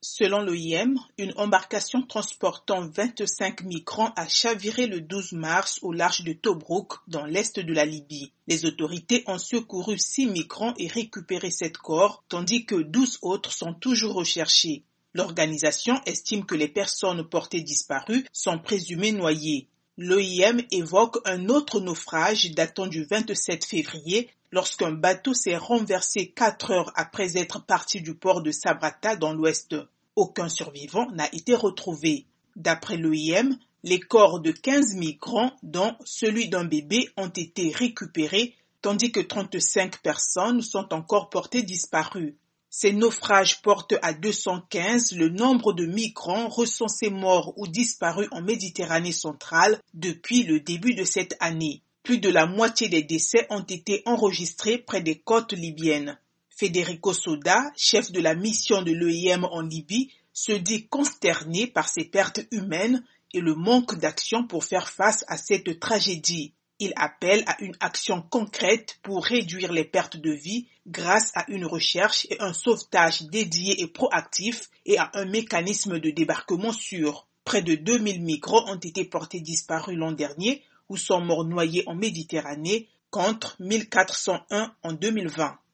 Selon l'OIM, une embarcation transportant 25 migrants a chaviré le 12 mars au large de Tobrouk, dans l'est de la Libye. Les autorités ont secouru 6 migrants et récupéré 7 corps, tandis que 12 autres sont toujours recherchés. L'organisation estime que les personnes portées disparues sont présumées noyées. L'OIM évoque un autre naufrage datant du 27 février, lorsqu'un bateau s'est renversé 4 heures après être parti du port de Sabrata dans l'ouest. Aucun survivant n'a été retrouvé. D'après l'OIM, les corps de 15 migrants, dont celui d'un bébé, ont été récupérés, tandis que 35 personnes sont encore portées disparues. Ces naufrages portent à 215 le nombre de migrants recensés morts ou disparus en Méditerranée centrale depuis le début de cette année. Plus de la moitié des décès ont été enregistrés près des côtes libyennes. Federico Soda, chef de la mission de l'OIM en Libye, se dit consterné par ces pertes humaines et le manque d'action pour faire face à cette tragédie. Il appelle à une action concrète pour réduire les pertes de vie grâce à une recherche et un sauvetage dédié et proactif et à un mécanisme de débarquement sûr. Près de 2000 migrants ont été portés disparus l'an dernier ou sont morts noyés en Méditerranée contre 1401 en 2020.